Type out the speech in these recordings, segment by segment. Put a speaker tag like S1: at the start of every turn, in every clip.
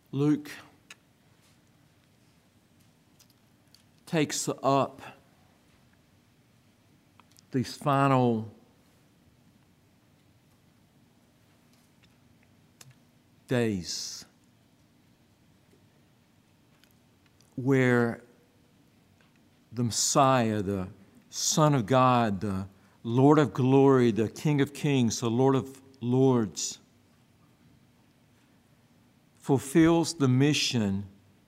S1: Luke takes up these final days where the Messiah, the Son of God, the Lord of glory, the King of kings, the Lord of lords, fulfills the mission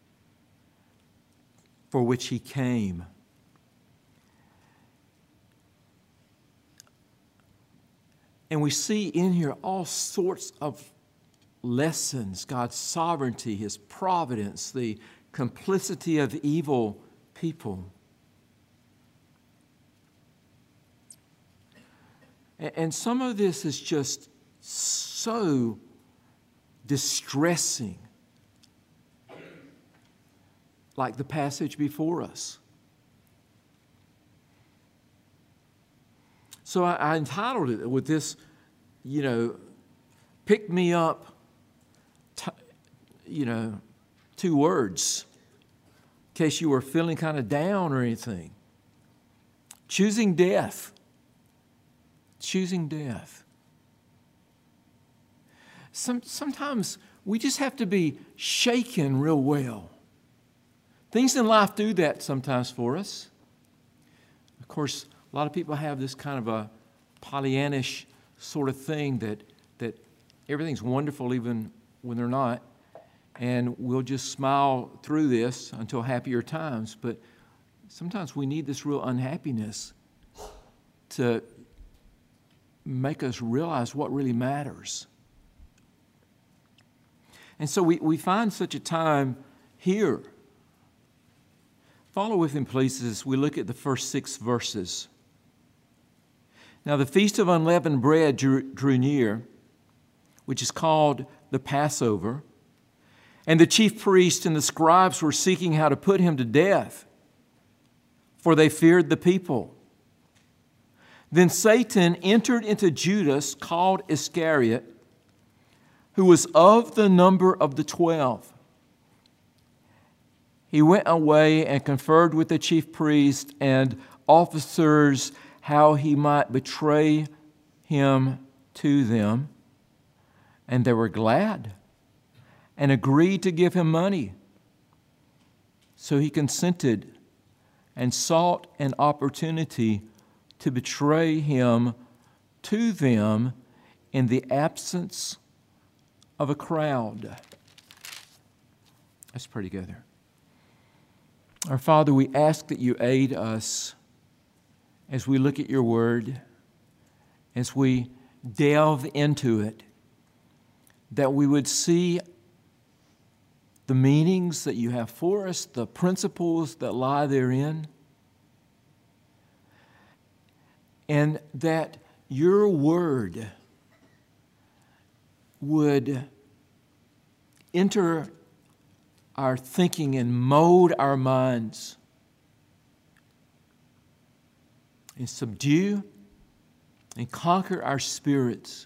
S1: for which he came. And we see in here all sorts of lessons: God's sovereignty, His providence, the complicity of evil people. And some of this is just so distressing, like the passage before us. So I entitled it with this, pick me up, 2 words, in case you were feeling kind of down or anything. Choosing death. Choosing death. Sometimes we just have to be shaken real well. Things in life do that sometimes for us. Of course, a lot of people have this kind of a Pollyannish sort of thing that everything's wonderful even when they're not, and we'll just smile through this until happier times. But sometimes we need this real unhappiness to make us realize what really matters. And so we find such a time here. Follow with him, please, as we look at the first 6 verses. Now the feast of unleavened bread drew near, which is called the Passover, and the chief priests and the scribes were seeking how to put him to death, for they feared the people. Then Satan entered into Judas, called Iscariot, who was of the number of the 12. He went away and conferred with the chief priests and officers how he might betray him to them. And they were glad and agreed to give him money. So he consented and sought an opportunity to betray him to them in the absence of a crowd. Let's pray together. Our Father, we ask that you aid us as we look at your word, as we delve into it, that we would see the meanings that you have for us, the principles that lie therein, and that your word would enter our thinking and mold our minds and subdue and conquer our spirits,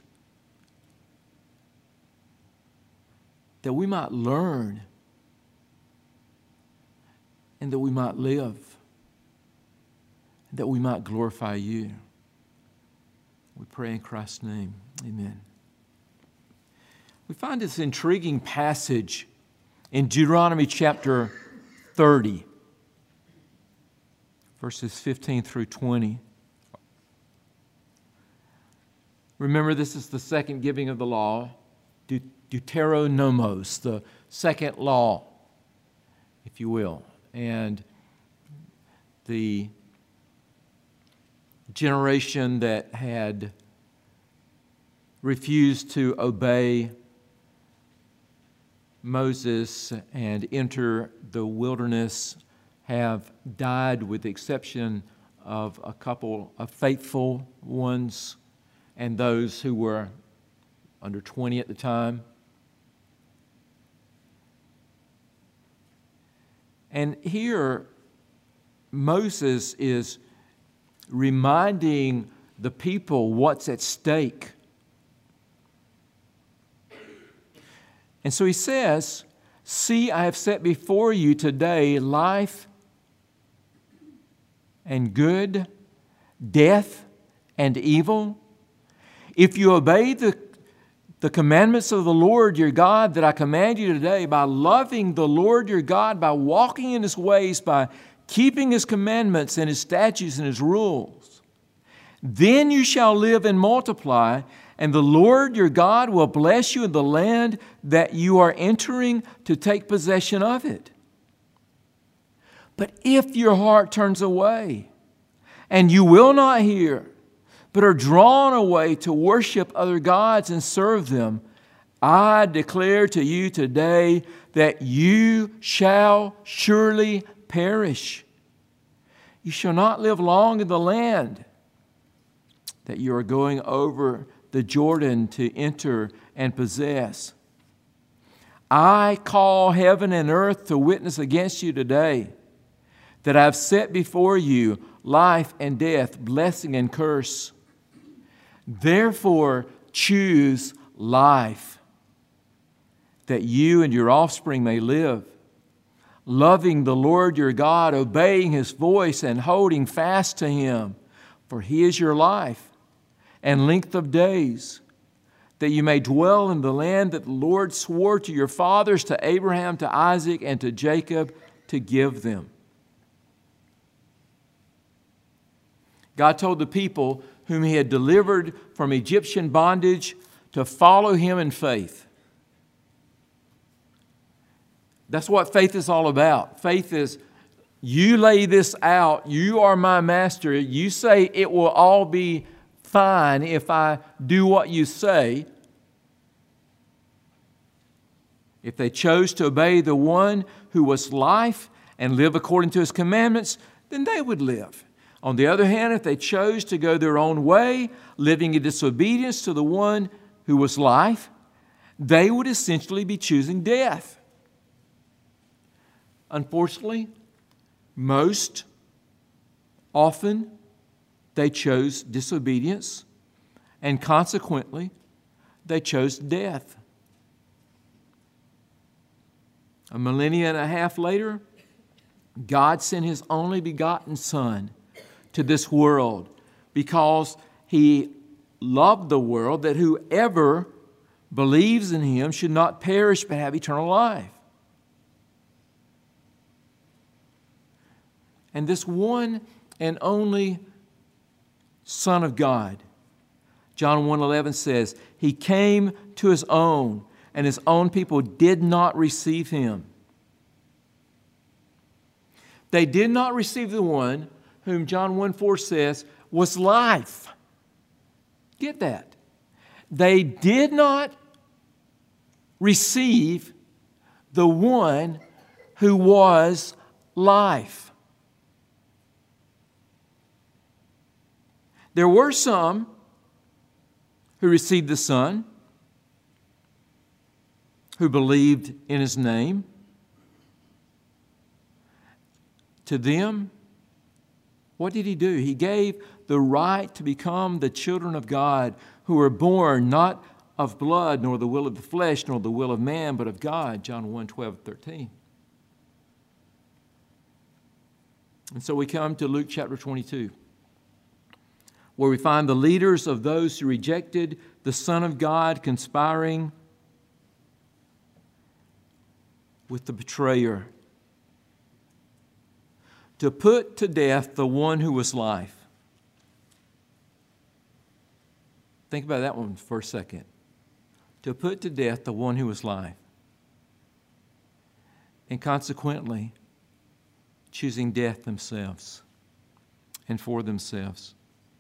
S1: that we might learn and that we might live, that we might glorify you. We pray in Christ's name. Amen. We find this intriguing passage in Deuteronomy chapter 30, verses 15 through 20. Remember, this is the second giving of the law, Deuteronomos, the second law, if you will. And the generation that had refused to obey Moses and enter the wilderness have died, with the exception of a couple of faithful ones and those who were under 20 at the time. And here, Moses is reminding the people what's at stake. And so he says, See, I have set before you today life and good, death and evil. If you obey the commandments of the Lord your God that I command you today, by loving the Lord your God, by walking in His ways, by keeping His commandments and His statutes and His rules, then you shall live and multiply, and the Lord your God will bless you in the land that you are entering to take possession of it. But if your heart turns away, and you will not hear, but are drawn away to worship other gods and serve them, I declare to you today that you shall surely perish. You shall not live long in the land that you are going over the Jordan to enter and possess. I call heaven and earth to witness against you today that I have set before you life and death, blessing and curse. Therefore, choose life, that you and your offspring may live, loving the Lord your God, obeying His voice and holding fast to Him, for He is your life and length of days, that you may dwell in the land that the Lord swore to your fathers, to Abraham, to Isaac, and to Jacob, to give them. God told the people whom He had delivered from Egyptian bondage to follow Him in faith. That's what faith is all about. Faith is, you lay this out, you are my master, you say it will all be fine if I do what you say. If they chose to obey the one who was life and live according to His commandments, then they would live. On the other hand, if they chose to go their own way, living in disobedience to the one who was life, they would essentially be choosing death. Unfortunately, most often they chose disobedience, and consequently, they chose death. A millennia and a half later, God sent His only begotten Son to this world because He loved the world, that whoever believes in Him should not perish but have eternal life. And this one and only Son of God, John 1:11 says, He came to His own, and His own people did not receive Him. They did not receive the one whom John 1:4 says was life. Get that. They did not receive the one who was life. There were some who received the Son, who believed in His name. To them, what did He do? He gave the right to become the children of God, who were born not of blood, nor the will of the flesh, nor the will of man, but of God, John 1:12-13. And so we come to Luke chapter 22, where we find the leaders of those who rejected the Son of God conspiring with the betrayer to put to death the one who was life. Think about that one for a second. To put to death the one who was life. And consequently, choosing death themselves and for themselves.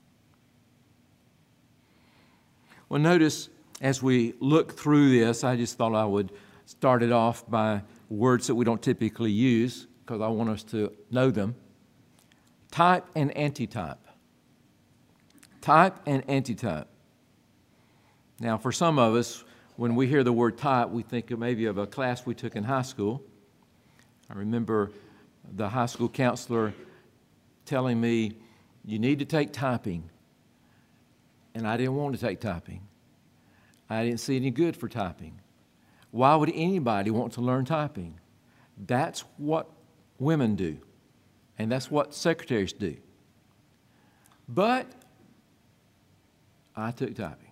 S1: Well, notice as we look through this, I just thought I would start it off by words that we don't typically use because I want us to know them. Type and antitype. Type and antitype. Now, for some of us, when we hear the word type, we think maybe of a class we took in high school. I remember the high school counselor telling me, you need to take typing. And I didn't want to take typing. I didn't see any good for typing. Why would anybody want to learn typing? That's what women do, and that's what secretaries do. But I took typing,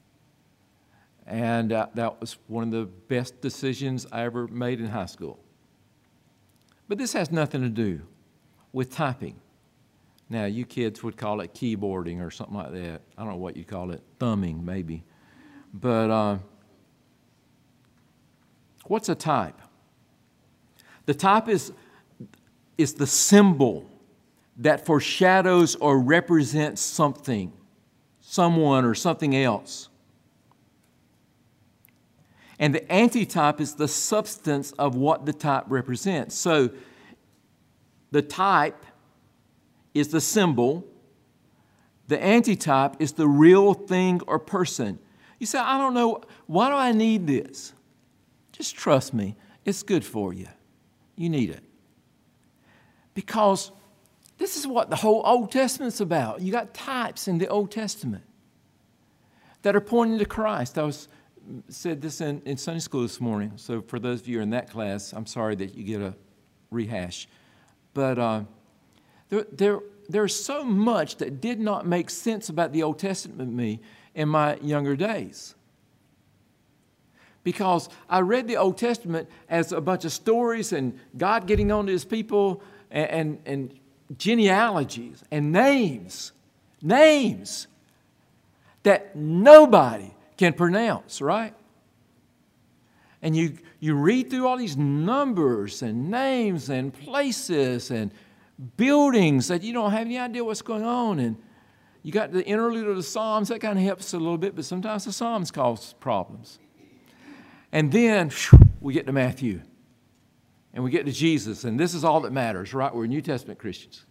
S1: and that was one of the best decisions I ever made in high school. But this has nothing to do with typing. Now, you kids would call it keyboarding or something like that. I don't know what you call it, thumbing maybe. But what's a type? The type is the symbol that foreshadows or represents something, someone or something else. And the antitype is the substance of what the type represents. So the type is the symbol. The antitype is the real thing or person. You say, I don't know, why do I need this? Just trust me, it's good for you. You need it. Because this is what the whole Old Testament's about. You got types in the Old Testament that are pointing to Christ. I said this in Sunday school this morning. So for those of you in that class, I'm sorry that you get a rehash. But there's so much that did not make sense about the Old Testament to me in my younger days. Because I read the Old Testament as a bunch of stories and God getting on to His people and genealogies and names that nobody can pronounce, right? And you read through all these numbers and names and places and buildings that you don't have any idea what's going on. And you got the interlude of the Psalms, that kind of helps a little bit, but sometimes the Psalms cause problems. And then we get to Matthew. And we get to Jesus. And this is all that matters, right? We're New Testament Christians.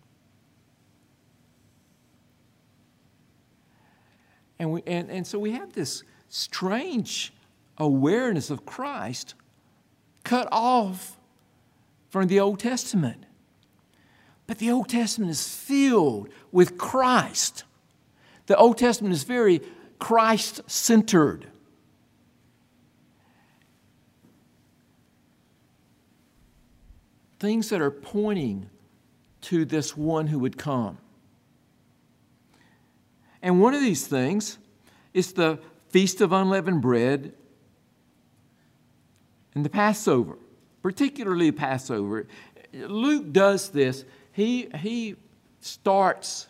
S1: And so we have this strange awareness of Christ cut off from the Old Testament. But the Old Testament is filled with Christ. The Old Testament is very Christ-centered. Things that are pointing to this one who would come. And one of these things is the Feast of Unleavened Bread and the Passover, particularly Passover. Luke does this. He starts,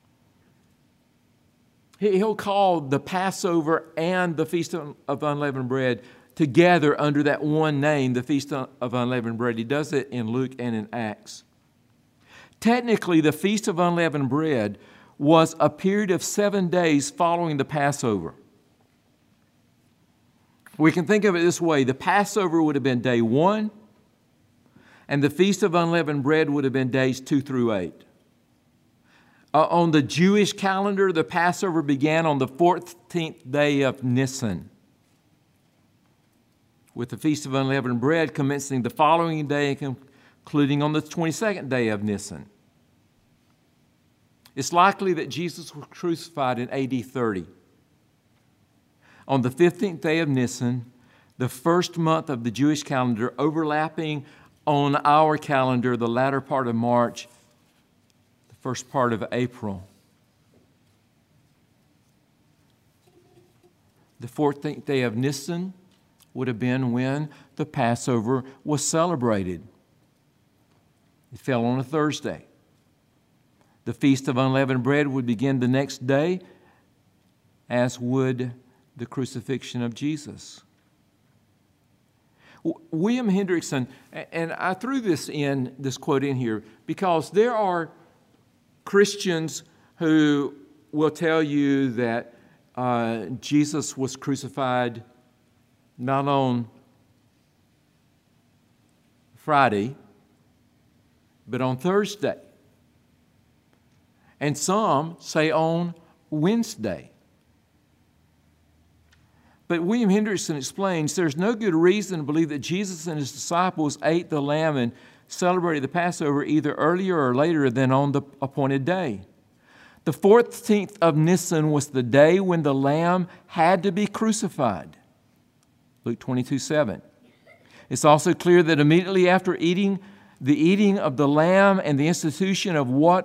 S1: he'll call the Passover and the Feast of Unleavened Bread together under that one name, the Feast of Unleavened Bread. He does it in Luke and in Acts. Technically, the Feast of Unleavened Bread was a period of 7 days following the Passover. We can think of it this way. The Passover would have been day 1, and the Feast of Unleavened Bread would have been days 2 through 8. On the Jewish calendar, the Passover began on the 14th day of Nisan, with the Feast of Unleavened Bread commencing the following day and concluding on the 22nd day of Nisan. It's likely that Jesus was crucified in AD 30. On the 15th day of Nisan, the first month of the Jewish calendar, overlapping on our calendar the latter part of March, the first part of April. The 14th day of Nisan would have been when the Passover was celebrated. It fell on a Thursday. The Feast of Unleavened Bread would begin the next day, as would the crucifixion of Jesus. William Hendrickson, and I threw this quote in here because there are Christians who will tell you that Jesus was crucified not on Friday, but on Thursday. And some say on Wednesday. But William Hendrickson explains there's no good reason to believe that Jesus and His disciples ate the lamb and celebrated the Passover either earlier or later than on the appointed day. The 14th of Nisan was the day when the lamb had to be crucified. Luke 22:7. It's also clear that immediately after the eating of the lamb and the institution of what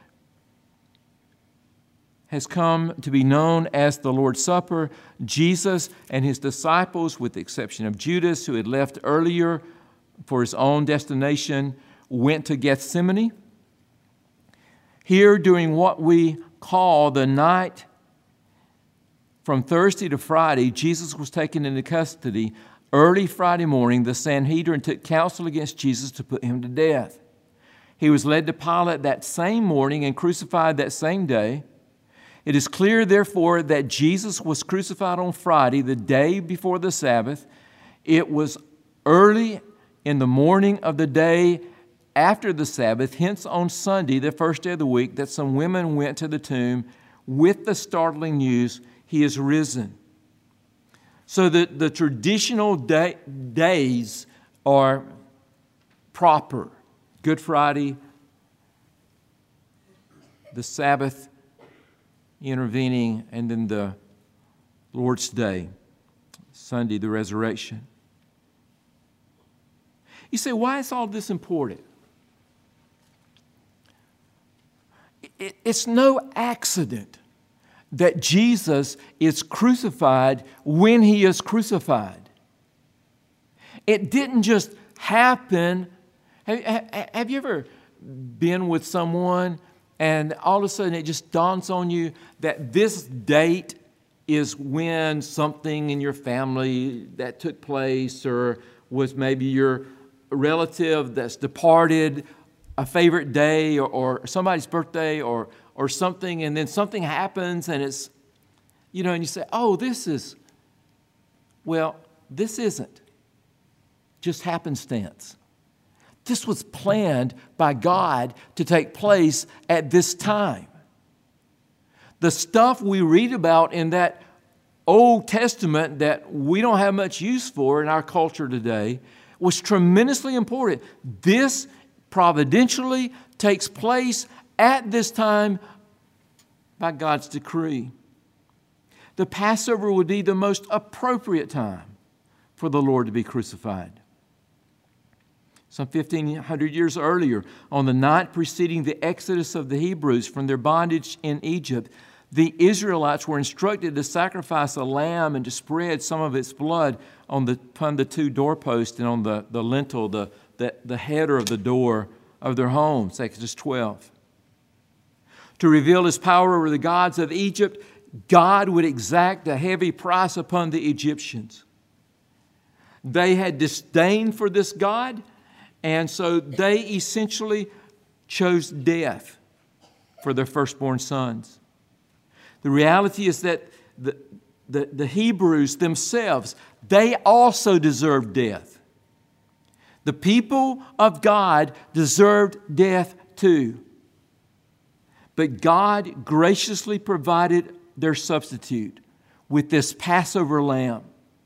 S1: has come to be known as the Lord's Supper, Jesus and his disciples, with the exception of Judas, who had left earlier for his own destination, went to Gethsemane. Here, during what we call the night from Thursday to Friday, Jesus was taken into custody. Early Friday morning, the Sanhedrin took counsel against Jesus to put him to death. He was led to Pilate that same morning and crucified that same day. It is clear, therefore, that Jesus was crucified on Friday, the day before the Sabbath. It was early in the morning of the day after the Sabbath, hence on Sunday, the first day of the week, that some women went to the tomb with the startling news, he is risen. So the traditional days are proper. Good Friday, the Sabbath intervening, and then the Lord's Day, Sunday, the resurrection. You say, why is all this important? It's no accident that Jesus is crucified when he is crucified. It didn't just happen. Have you ever been with someone and all of a sudden it just dawns on you that this date is when something in your family that took place, or was maybe your relative that's departed, a favorite day, or somebody's birthday, or something, and then something happens and it's, and you say, oh, this isn't just happenstance. This was planned by God to take place at this time. The stuff we read about in that Old Testament that we don't have much use for in our culture today was tremendously important. This providentially takes place at this time by God's decree. The Passover would be the most appropriate time for the Lord to be crucified. Some 1,500 years earlier, on the night preceding the exodus of the Hebrews from their bondage in Egypt, the Israelites were instructed to sacrifice a lamb and to spread some of its blood upon the two doorposts and on the lintel, the header of the door of their homes, Exodus 12. To reveal his power over the gods of Egypt, God would exact a heavy price upon the Egyptians. They had disdain for this God, and so they essentially chose death for their firstborn sons. The reality is that the Hebrews themselves, they also deserved death. The people of God deserved death too. But God graciously provided their substitute with this Passover lamb.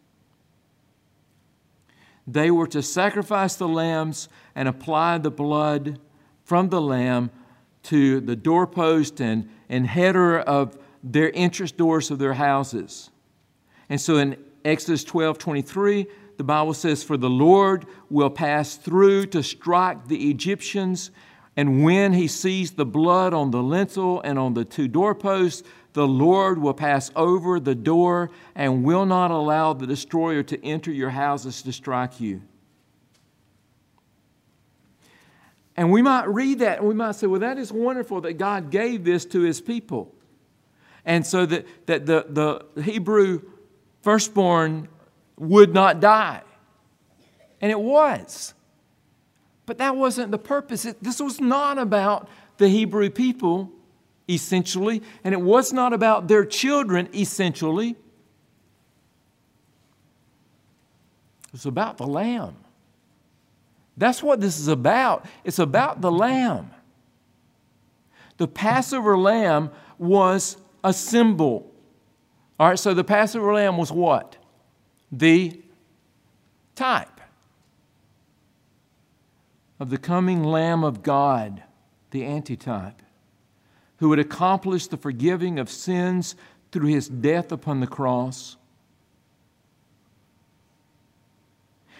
S1: They were to sacrifice the lambs and apply the blood from the lamb to the doorpost and header of their entrance doors of their houses. And so in Exodus 12:23, the Bible says, "For the Lord will pass through to strike the Egyptians, and when he sees the blood on the lintel and on the two doorposts, the Lord will pass over the door and will not allow the destroyer to enter your houses to strike you." And we might read that and we might say, well, that is wonderful that God gave this to his people. And so that the Hebrew firstborn would not die. And it was. But that wasn't the purpose. This was not about the Hebrew people, essentially, and it was not about their children, essentially. It was about the Lamb. That's what this is about. It's about the Lamb. The Passover lamb was a symbol. All right, so the Passover lamb was what? The type of the coming Lamb of God, the antitype, who would accomplish the forgiving of sins through his death upon the cross.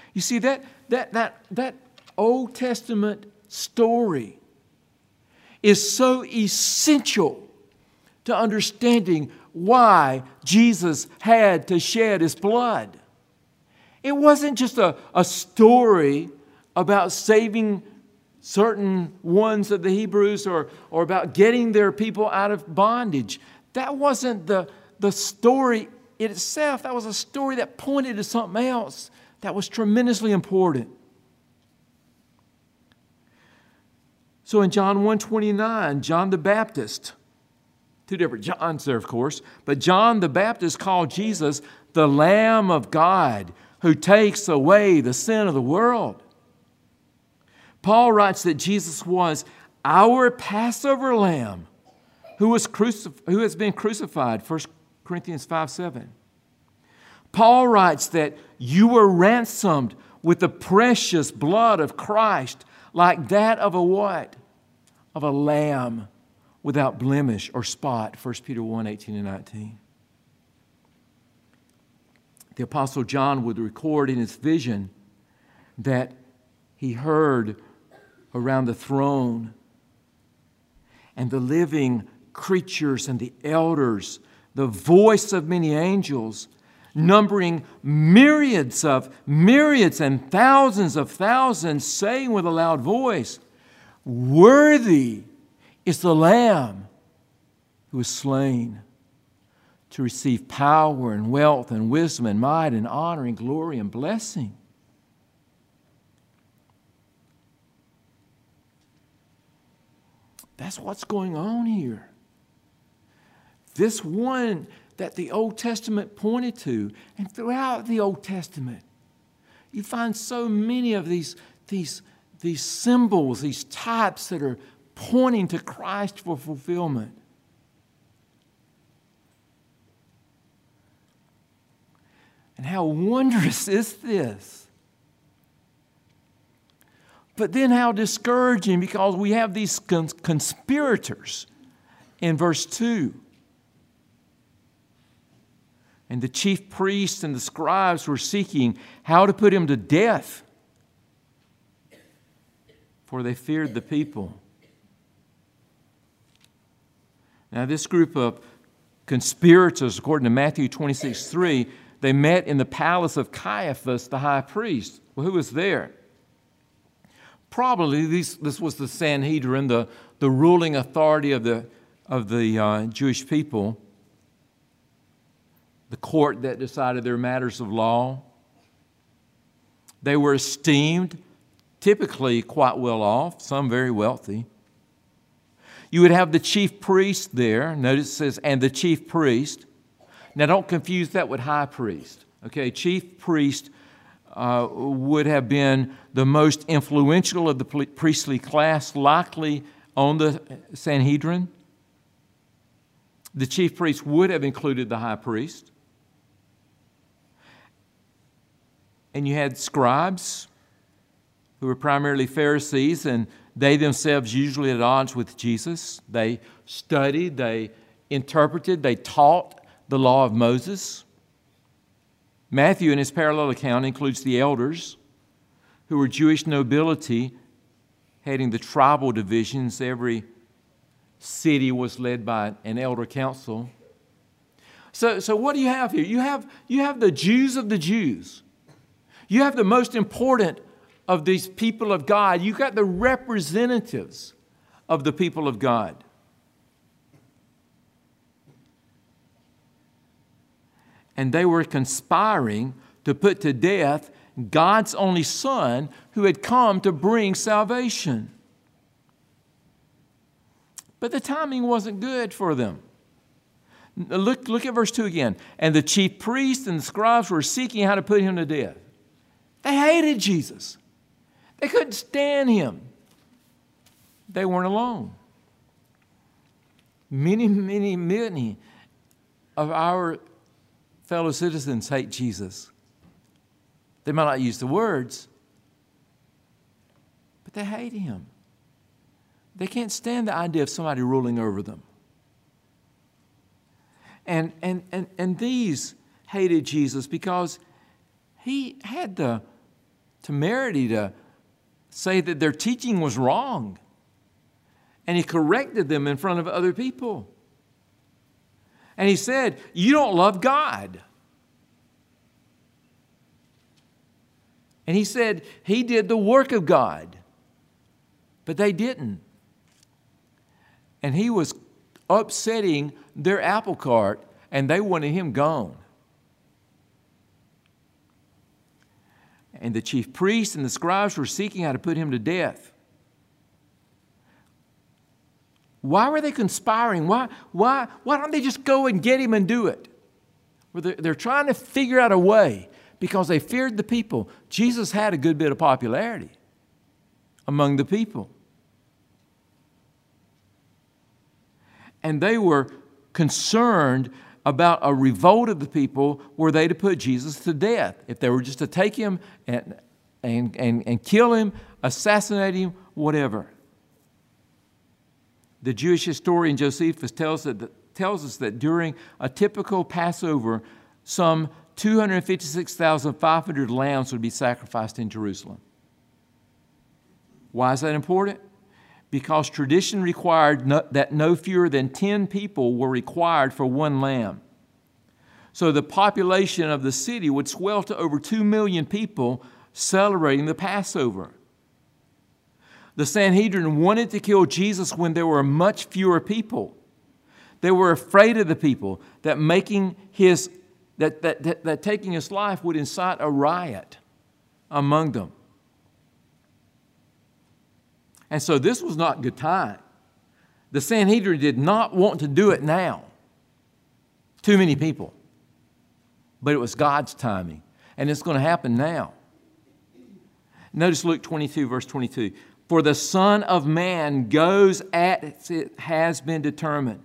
S1: You see, that Old Testament story is so essential to understanding why Jesus had to shed his blood. It wasn't just a story about saving certain ones of the Hebrews or about getting their people out of bondage. That wasn't the story itself. That was a story that pointed to something else that was tremendously important. So in John 1:29, John the Baptist, two different Johns there, of course, but John the Baptist called Jesus the Lamb of God who takes away the sin of the world. Paul writes that Jesus was our Passover lamb who has been crucified, 1 Corinthians 5:7. Paul writes that you were ransomed with the precious blood of Christ, like that of a what? Of a lamb without blemish or spot, 1 Peter 1:18 and 19. The Apostle John would record in his vision that he heard around the throne and the living creatures and the elders, the voice of many angels, numbering myriads and thousands of thousands, saying with a loud voice, "Worthy is the Lamb who was slain to receive power and wealth and wisdom and might and honor and glory and blessing." That's what's going on here. This one that the Old Testament pointed to, and throughout the Old Testament, you find so many of these symbols, these types that are pointing to Christ for fulfillment. And how wondrous is this? But then how discouraging, because we have these conspirators in verse 2. And the chief priests and the scribes were seeking how to put him to death, for they feared the people. Now, this group of conspirators, according to Matthew 26:3, they met in the palace of Caiaphas, the high priest. Well, who was there? Probably this was the Sanhedrin, the ruling authority of the Jewish people, the court that decided their matters of law. They were esteemed, typically quite well off, some very wealthy. You would have the chief priest there. Notice it says, and the chief priest. Now don't confuse that with high priest. Okay, chief priest would have been the most influential of the priestly class, likely on the Sanhedrin. The chief priest would have included the high priest. And you had scribes, who were primarily Pharisees, and they themselves usually at odds with Jesus. They studied, they interpreted, they taught the law of Moses. Matthew, in his parallel account, includes the elders, who were Jewish nobility heading the tribal divisions. Every city was led by an elder council. So what do you have here? You have the Jews of the Jews. You have the most important of these people of God. You've got the representatives of the people of God. And they were conspiring to put to death God's only Son who had come to bring salvation. But the timing wasn't good for them. Look at verse 2 again. And the chief priests and the scribes were seeking how to put him to death. They hated Jesus. They couldn't stand him. They weren't alone. Many of our fellow citizens hate Jesus. They might not use the words, but they hate him. They can't stand the idea of somebody ruling over them. And these hated Jesus because he had the temerity to say that their teaching was wrong. And he corrected them in front of other people. And he said, you don't love God. And he said he did the work of God, but they didn't. And he was upsetting their apple cart, and they wanted him gone. And the chief priests and the scribes were seeking how to put him to death. Why were they conspiring? Why don't they just go and get him and do it? Well, they're trying to figure out a way because they feared the people. Jesus had a good bit of popularity among the people. And they were concerned about a revolt of the people were they to put Jesus to death. If they were just to take him and kill him, assassinate him, whatever. The Jewish historian Josephus tells us that during a typical Passover, some 256,500 lambs would be sacrificed in Jerusalem. Why is that important? Because tradition required that no fewer than 10 people were required for one lamb. So the population of the city would swell to over 2 million people celebrating the Passover. The Sanhedrin wanted to kill Jesus when there were much fewer people. They were afraid of the people, that taking his life would incite a riot among them. And so this was not good time. The Sanhedrin did not want to do it now. Too many people. But it was God's timing. And it's going to happen now. Notice Luke 22, verse 22. For the Son of Man goes as it has been determined.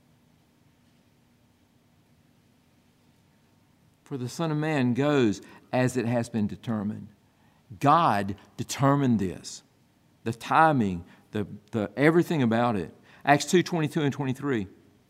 S1: For the Son of Man goes as it has been determined. God determined this. The timing, the everything about it. Acts 2, 22 and 23.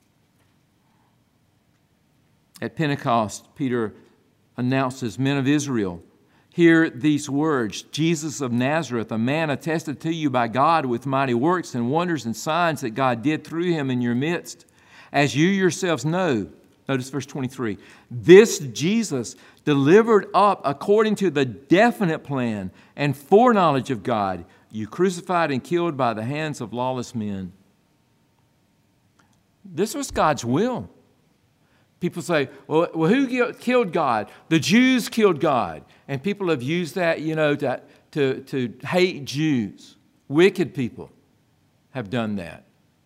S1: At Pentecost, Peter announces, men of Israel, hear these words, Jesus of Nazareth, a man attested to you by God with mighty works and wonders and signs that God did through him in your midst. As you yourselves know, notice verse 23, this Jesus delivered up according to the definite plan and foreknowledge of God, you crucified and killed by the hands of lawless men. This was God's will. People say, well, who killed God? The Jews killed God. And people have used that, to hate Jews. Wicked people have done that.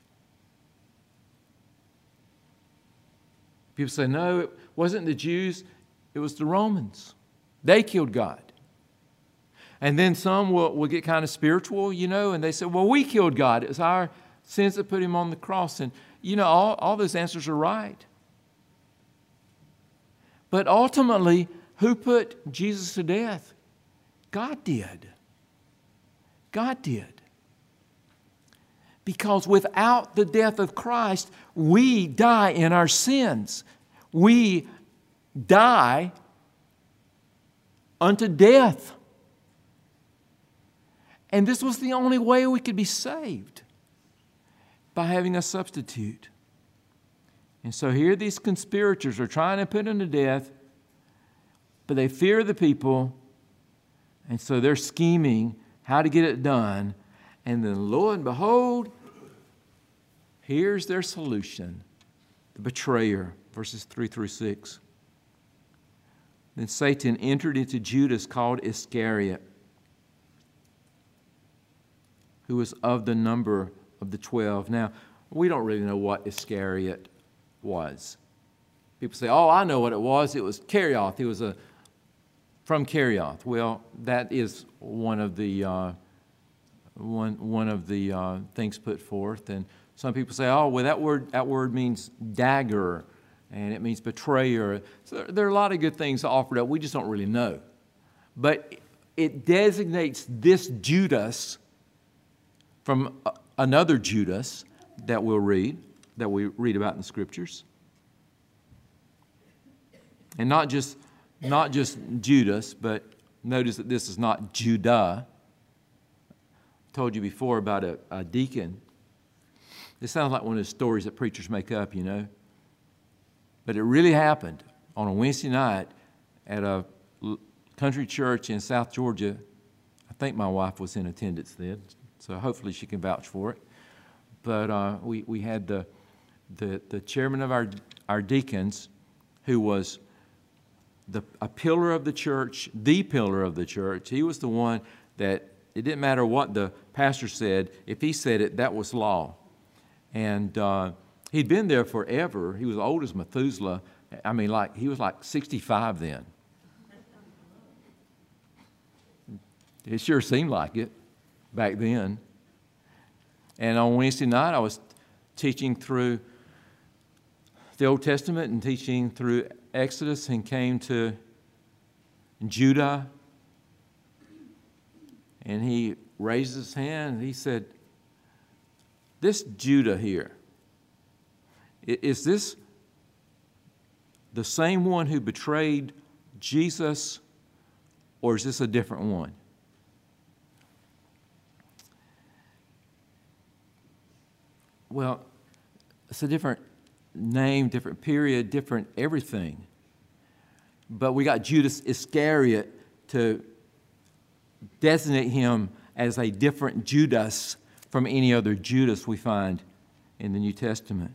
S1: People say, no, it wasn't the Jews. It was the Romans. They killed God. And then some will get kind of spiritual, and they say, well, we killed God. It was our sins that put him on the cross. And, all those answers are right. But ultimately, who put Jesus to death? God did. God did. Because without the death of Christ, we die in our sins. We die unto death. And this was the only way we could be saved, by having a substitute. And so here these conspirators are trying to put him to death, but they fear the people, and so they're scheming how to get it done. And then lo and behold, here's their solution, the betrayer, verses 3 through 6. Then Satan entered into Judas, called Iscariot, who was of the number of the 12. Now, we don't really know what Iscariot was. People say, oh, I know what it was. It was Kerioth. He was from Kerioth. Well, that is one of the things put forth. And some people say, oh, well, that word means dagger, and it means betrayer. So there are a lot of good things offered up. We just don't really know. But it designates this Judas from another Judas that we read about in the Scriptures. And not just Judas, but Notice that this is not Judah. I told you before about a deacon. This sounds like one of those stories that preachers make up, you know. But it really happened on a Wednesday night at a country church in South Georgia. I think my wife was in attendance then, so hopefully she can vouch for it. But we had the chairman of our deacons, who was a pillar of the church, the pillar of the church. He was the one that it didn't matter what the pastor said. If he said it, that was law. And he'd been there forever. He was old as Methuselah. I mean, he was like 65 then. It sure seemed like it back then. And on Wednesday night, I was teaching through the Old Testament and teaching through Exodus, and came to Judah. And he raised his hand and he said, "This Judah here, is this the same one who betrayed Jesus, or is this a different one?" Well, it's a different name, different period, different everything. But we got Judas Iscariot to designate him as a different Judas from any other Judas we find in the New Testament.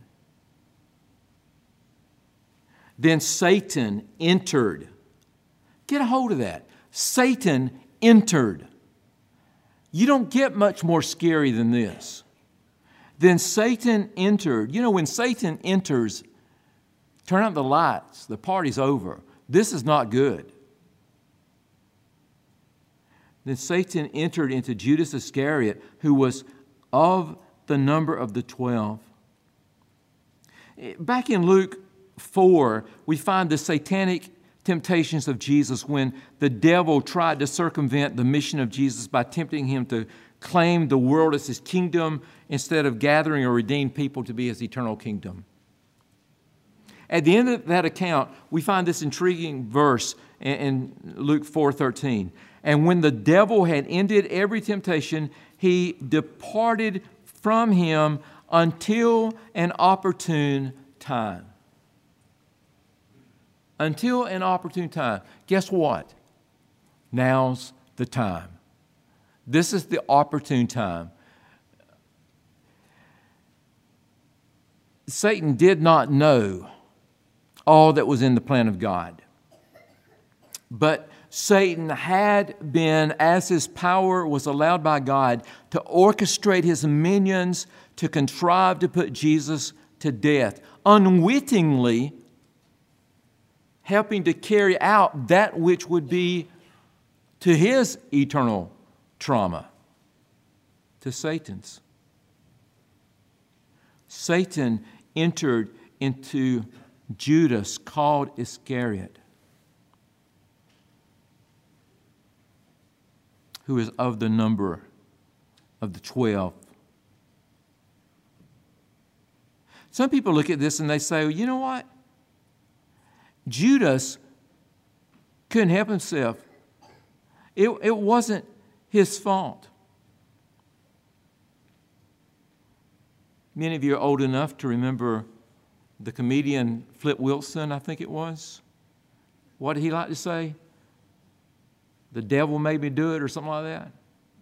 S1: Then Satan entered. Get a hold of that. Satan entered. You don't get much more scary than this. Then Satan entered. You know, when Satan enters, turn out the lights. The party's over. This is not good. Then Satan entered into Judas Iscariot, who was of the number of the 12. Back in Luke 4, we find the satanic temptations of Jesus when the devil tried to circumvent the mission of Jesus by tempting him to claim the world as his kingdom instead of gathering or redeemed people to be his eternal kingdom. At the end of that account, we find this intriguing verse in Luke 4:13. And when the devil had ended every temptation, he departed from him until an opportune time. Until an opportune time. Guess what? Now's the time. This is the opportune time. Satan did not know all that was in the plan of God. But Satan had been, as his power was allowed by God, to orchestrate his minions to contrive to put Jesus to death, unwittingly helping to carry out that which would be to his eternal trauma, to Satan's. Satan entered into Judas, called Iscariot, who is of the number of the 12. Some people look at this and they say, well, you know what? Judas couldn't help himself. It wasn't his fault. Many of you are old enough to remember the comedian Flip Wilson, I think it was. What did he like to say? The devil made me do it, or something like that.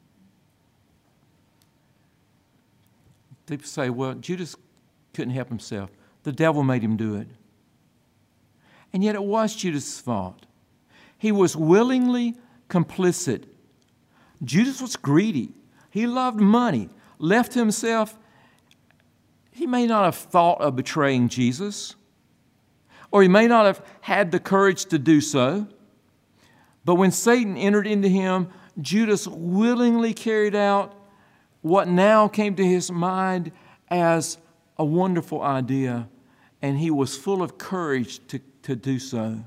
S1: People say, well, Judas couldn't help himself. The devil made him do it. And yet it was Judas' fault. He was willingly complicit. Judas was greedy. He loved money. Left to himself, he may not have thought of betraying Jesus, or he may not have had the courage to do so. But when Satan entered into him, Judas willingly carried out what now came to his mind as a wonderful idea, and he was full of courage to do so.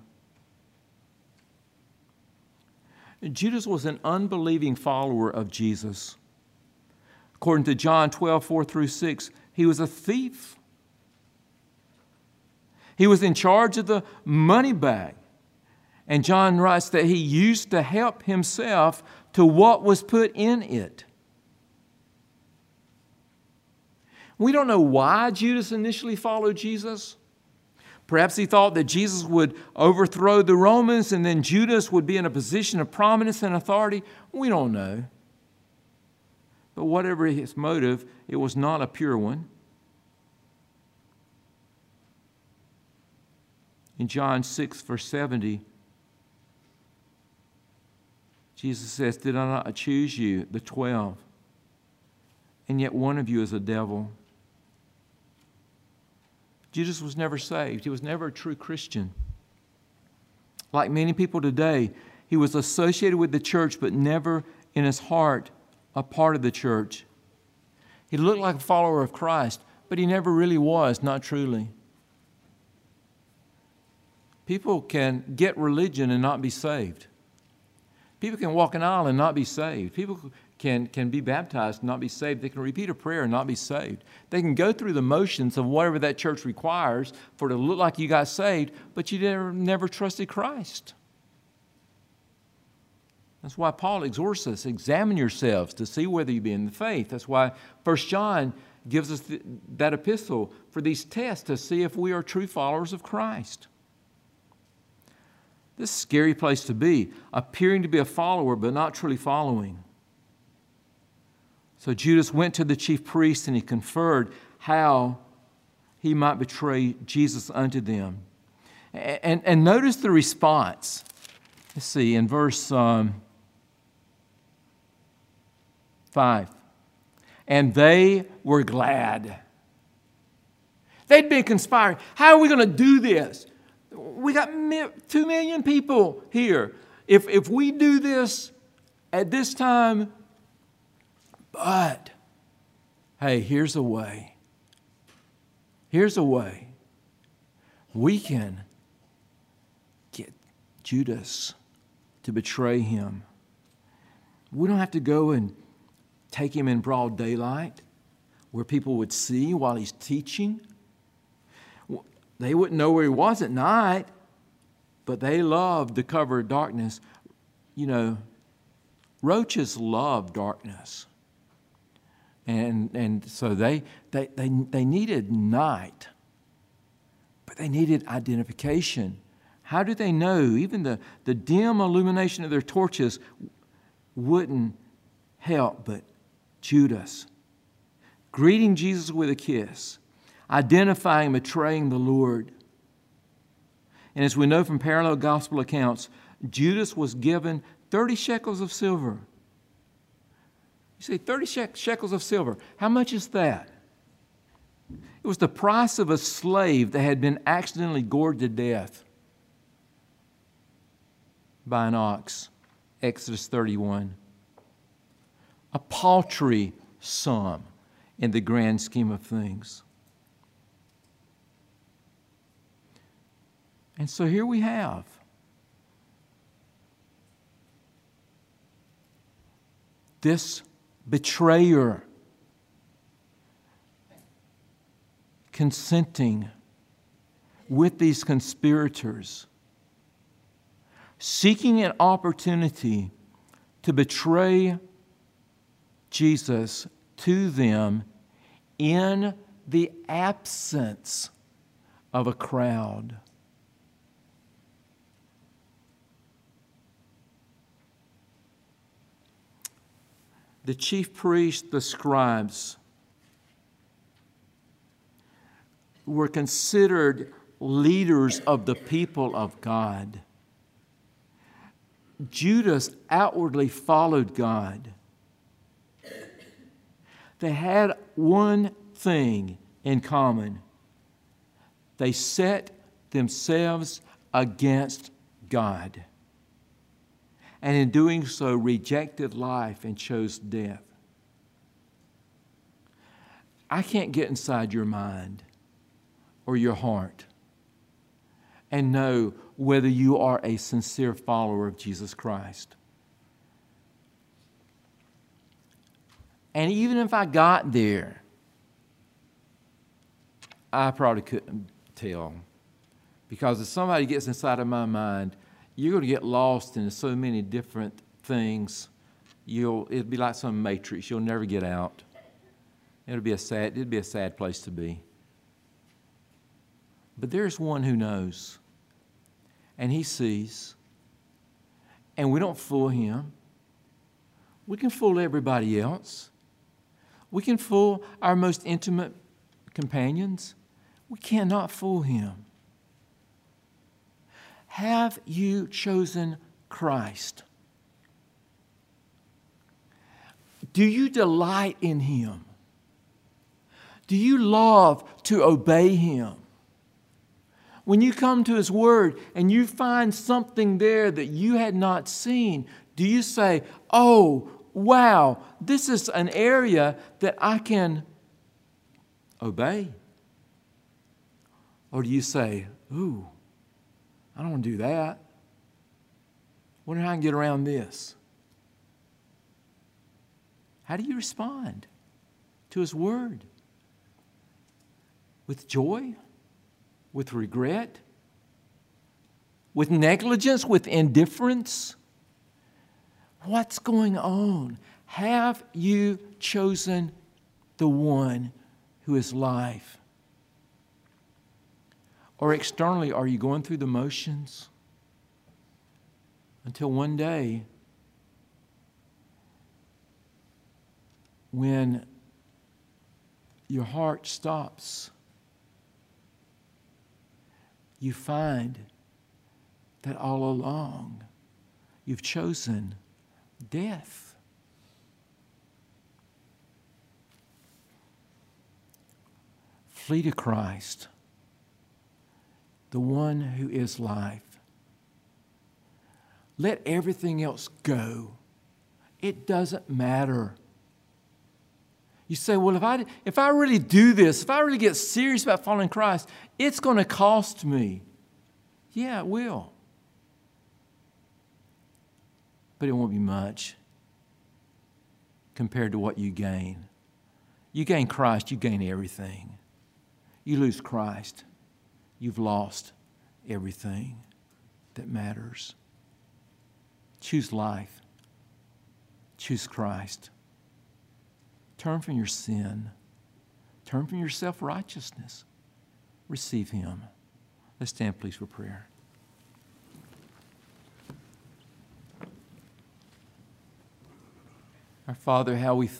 S1: Judas was an unbelieving follower of Jesus. According to John 12:4-6, he was a thief. He was in charge of the money bag. And John writes that he used to help himself to what was put in it. We don't know why Judas initially followed Jesus. Perhaps he thought that Jesus would overthrow the Romans and then Judas would be in a position of prominence and authority. We don't know. But whatever his motive, it was not a pure one. In John 6, verse 70, Jesus says, "Did I not choose you, the 12? And yet one of you is a devil." Judas was never saved. He was never a true Christian. Like many people today, he was associated with the church, but never in his heart a part of the church. He looked like a follower of Christ, but he never really was, not truly. People can get religion and not be saved. People can walk an aisle and not be saved. People can be baptized and not be saved. They can repeat a prayer and not be saved. They can go through the motions of whatever that church requires for it to look like you got saved, but you never trusted Christ. That's why Paul exhorts us, examine yourselves to see whether you be in the faith. That's why 1 John gives us that epistle for these tests to see if we are true followers of Christ. This is a scary place to be, appearing to be a follower but not truly following. So Judas went to the chief priests and he conferred how he might betray Jesus unto them. And notice the response. Let's see, in verse 5. And they were glad. They'd been conspiring. How are we going to do this? We got 2 million people here. If we do this at this time, but, hey, here's a way. Here's a way. We can get Judas to betray him. We don't have to go and take him in broad daylight where people would see while he's teaching. They wouldn't know where he was at night, but they loved the cover of darkness. You know, roaches love darkness. And so they needed night, but they needed identification. How do they know? Even the dim illumination of their torches wouldn't help, but Judas, greeting Jesus with a kiss, identifying, betraying the Lord. And as we know from parallel gospel accounts, Judas was given 30 shekels of silver. You say 30 shekels of silver. How much is that? It was the price of a slave that had been accidentally gored to death by an ox. Exodus 31. A paltry sum in the grand scheme of things. And so here we have this betrayer consenting with these conspirators, seeking an opportunity to betray Jesus to them in the absence of a crowd. The chief priests, the scribes, were considered leaders of the people of God. Judas outwardly followed God. They had one thing in common. They set themselves against God. And in doing so, rejected life and chose death. I can't get inside your mind or your heart and know whether you are a sincere follower of Jesus Christ. And even if I got there, I probably couldn't tell. Because if somebody gets inside of my mind, you're going to get lost in so many different things. It'll be like some matrix. You'll never get out. It'd be a sad place to be. But there's one who knows, and he sees, and we don't fool him. We can fool everybody else. We can fool our most intimate companions. We cannot fool him. Have you chosen Christ? Do you delight in him? Do you love to obey him? When you come to his word and you find something there that you had not seen, do you say, oh, wow, this is an area that I can obey? Or do you say, ooh, I don't want to do that. Wonder how I can get around this. How do you respond to his word? With joy? With regret? With negligence? With indifference? What's going on? Have you chosen the one who is life? Or externally, are you going through the motions until one day when your heart stops, you find that all along you've chosen death? Flee to Christ, the one who is life. Let everything else go. It doesn't matter. You say, well, if I really do this, if I really get serious about following Christ, it's going to cost me. Yeah, it will. But it won't be much compared to what you gain. You gain Christ, you gain everything. You lose Christ, you've lost everything that matters. Choose life. Choose Christ. Turn from your sin. Turn from your self-righteousness. Receive him. Let's stand, please, for prayer. Our Father, how we